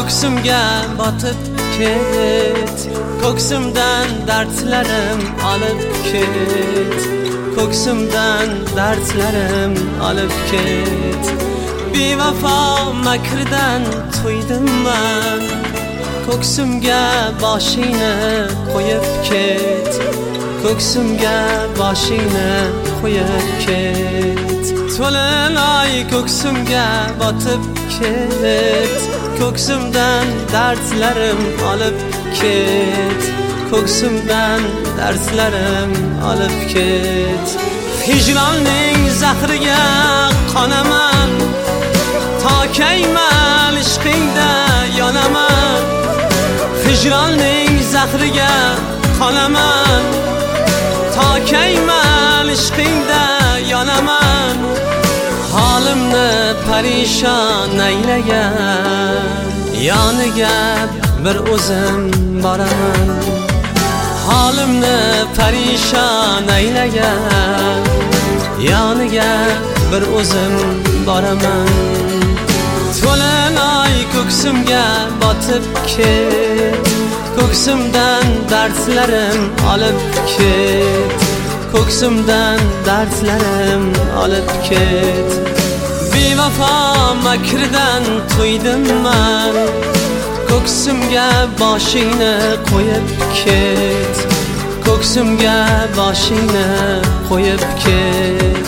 ko'ksimga botib ket, ko'ksimdan dardlarim olib ket, ko'ksimdan dardlarim olib ket. Bevafo makridan to'ydim men, ko'ksimga boshingni qo'yib ket, ko'ksimga boshingni qo'yib ket. To'lin oy ko'ksimga botib ket, ko'ksimdan dardlarim olib ket, ko'ksimdan dardlarim olib ket. Hijronning zahriga qonaman, tokayman ishqingda yonaman. Hijronning zahriga qonaman, tokayman ishqingda yonaman. Halimni parishon aylagan, yoniga bir o'zim boraman. Halimni parishon aylagan, yoniga bir o'zim boraman. To'lin oy ko'ksimga botib ket, ko'ksimdan dardlarim olib ket, ko'ksimdan dardlarim olib ket. Bevafo makridan to'ydim men, ko'ksimga boshingni qo'yib ket, ko'ksimga boshingni qo'yib ket.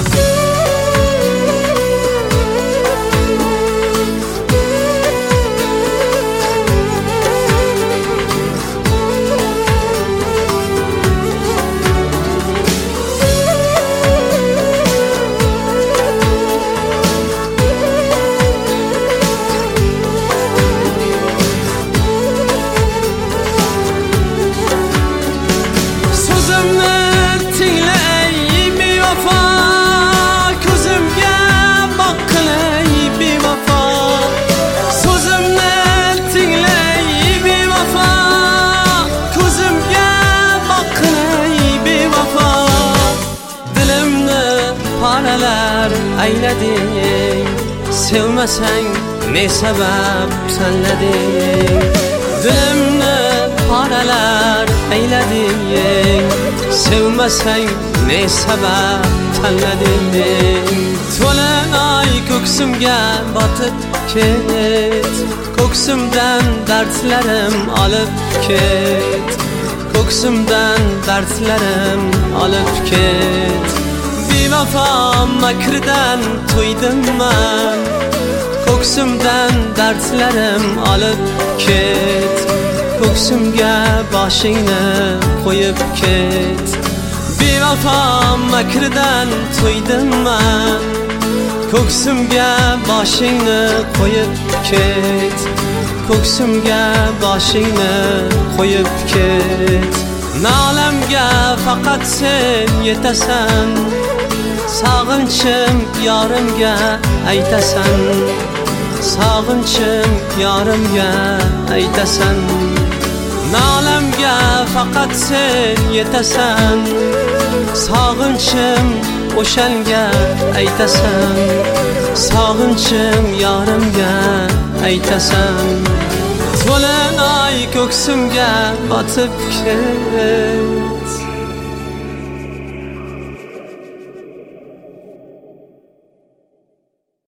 Paralar aylading, sevmasang ne sabab tanlading. Dilimni paralar aylading, sevmasang ne sabab tanlading. To'lin oy ko'ksimga botib ket, ko'ksimdan dardlarim olib ket, ko'ksimdan dardlarim olib ket. Bevafo makridan to'ydim men, ko'ksimdan dardlarim olib ket, ko'ksimga boshingni qo'yib ket. Bevafo makridan to'ydim men, ko'ksimga boshingni qo'yib ket, ko'ksimga boshingni qo'yib ket. Nalamga faqat sen yetasan, sog'inchim yorimga aytasan, sog'inchim yorimga aytasan. Nalamga faqat sen yetasan, sog'inchim o'shanga aytasan, sog'inchim yorimga aytasan. To'lin oy ko'ksimga botib ket,